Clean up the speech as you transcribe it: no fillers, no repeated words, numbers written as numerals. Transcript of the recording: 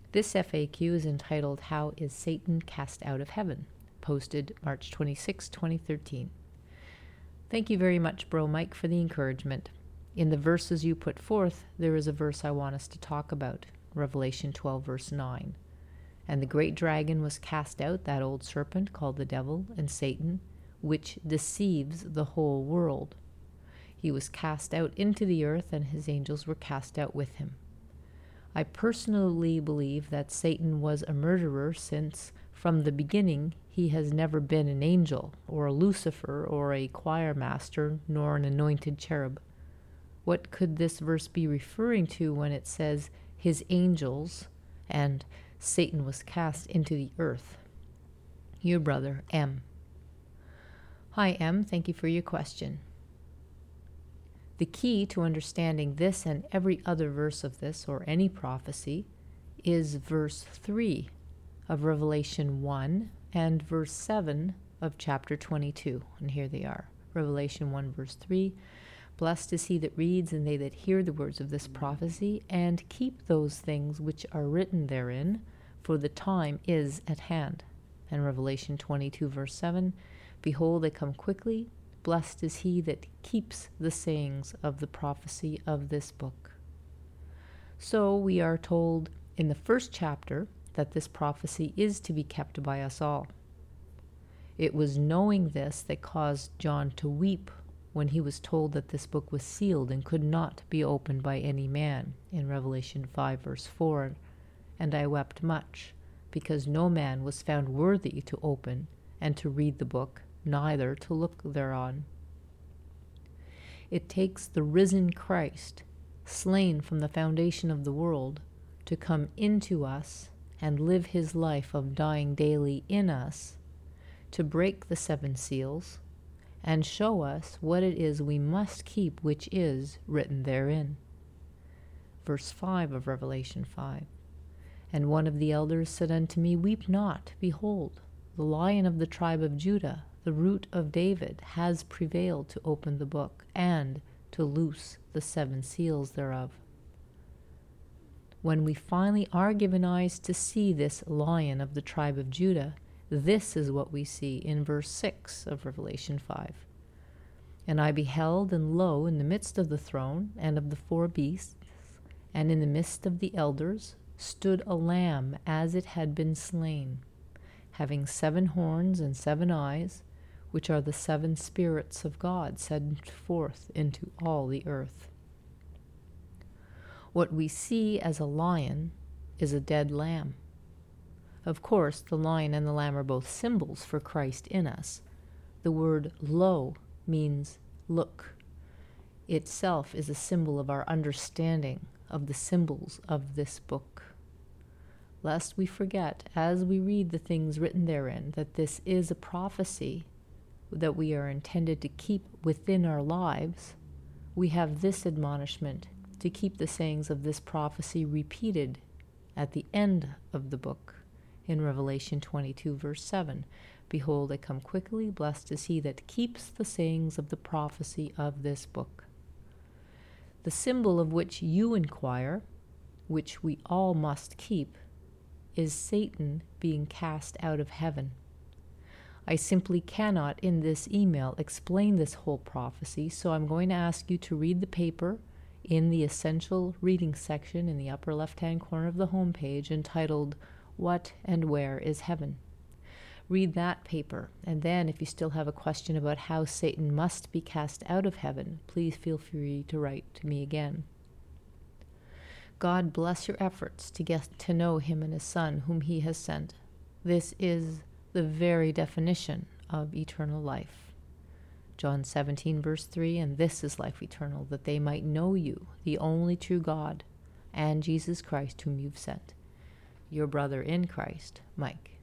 This FAQ is entitled, How is Satan Cast Out of Heaven? Posted March 26, 2013. Thank you very much, Bro Mike, for the encouragement. In the verses you put forth, there is a verse I want us to talk about, Revelation 12, verse 9. And the great dragon was cast out, that old serpent called the devil and Satan, which deceives the whole world. He was cast out into the earth, and his angels were cast out with him. I personally believe that Satan was a murderer, since from the beginning he has never been an angel, or a Lucifer, or a choir master, nor an anointed cherub. What could this verse be referring to when it says his angels and Satan was cast into the earth? Your brother, M. Hi, M. Thank you for your question. The key to understanding this and every other verse of this, or any prophecy, is verse 3 of Revelation 1 and verse 7 of chapter 22. And here they are. Revelation 1, verse 3. Blessed is he that reads, and they that hear the words of this prophecy, and keep those things which are written therein, for the time is at hand. And Revelation 22, verse 7. Behold, I come quickly. Blessed is he that keeps the sayings of the prophecy of this book. So we are told in the first chapter that this prophecy is to be kept by us all. It was knowing this that caused John to weep when he was told that this book was sealed and could not be opened by any man, in Revelation 5, verse 4. And I wept much, because no man was found worthy to open and to read the book, neither to look thereon. It takes the risen Christ, slain from the foundation of the world, to come into us and live his life of dying daily in us, to break the 7 seals, and show us what it is we must keep, which is written therein. Verse 5 of Revelation 5. And one of the elders said unto me, Weep not, behold, the Lion of the tribe of Judah, the root of David, has prevailed to open the book, and to loose the 7 seals thereof. When we finally are given eyes to see this Lion of the tribe of Judah, this is what we see in verse 6 of Revelation 5. And I beheld, and lo, in the midst of the throne and of the 4 beasts, and in the midst of the elders, stood a lamb as it had been slain, having 7 horns and 7 eyes, which are the 7 spirits of God sent forth into all the earth. What we see as a lion is a dead lamb. Of course, the lion and the lamb are both symbols for Christ in us. The word lo means look. Itself is a symbol of our understanding of the symbols of this book. Lest we forget, as we read the things written therein, that this is a prophecy that we are intended to keep within our lives, we have this admonishment to keep the sayings of this prophecy repeated at the end of the book. In Revelation 22, verse 7, Behold, I come quickly, blessed is he that keeps the sayings of the prophecy of this book. The symbol of which you inquire, which we all must keep, is Satan being cast out of heaven. I simply cannot, in this email, explain this whole prophecy, so I'm going to ask you to read the paper in the essential reading section in the upper left-hand corner of the homepage entitled, What and Where is Heaven? Read that paper, and then if you still have a question about how Satan must be cast out of heaven, please feel free to write to me again. God bless your efforts to get to know him and his Son, whom he has sent. This is the very definition of eternal life. John 17, verse 3, and this is life eternal, that they might know you, the only true God, and Jesus Christ, whom you've sent. Your brother in Christ, Mike.